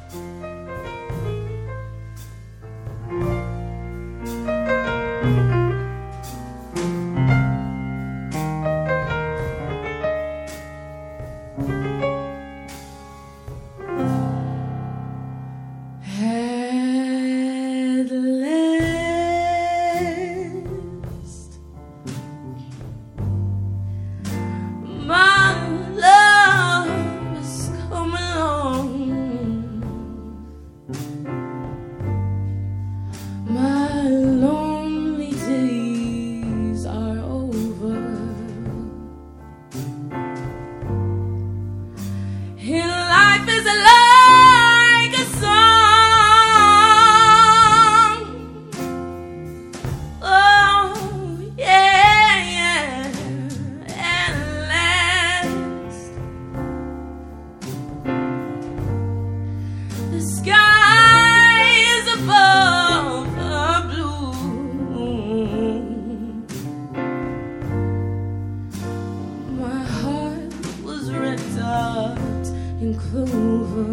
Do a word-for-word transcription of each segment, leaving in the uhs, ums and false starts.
In clover,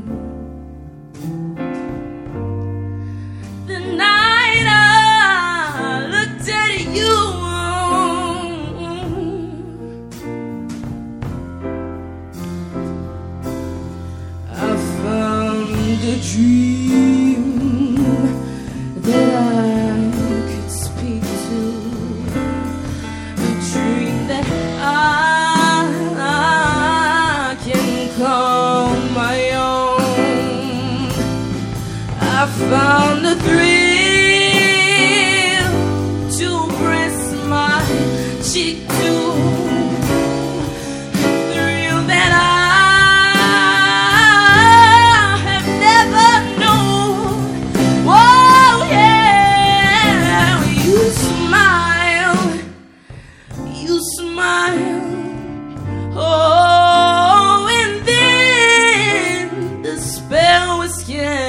the night I looked at you, I found a dream that I could speak to, a dream that I call my own. I found a thrill to press my cheek to, a thrill that I have never known. Oh yeah, you smile, you smile. Oh, spell was skin.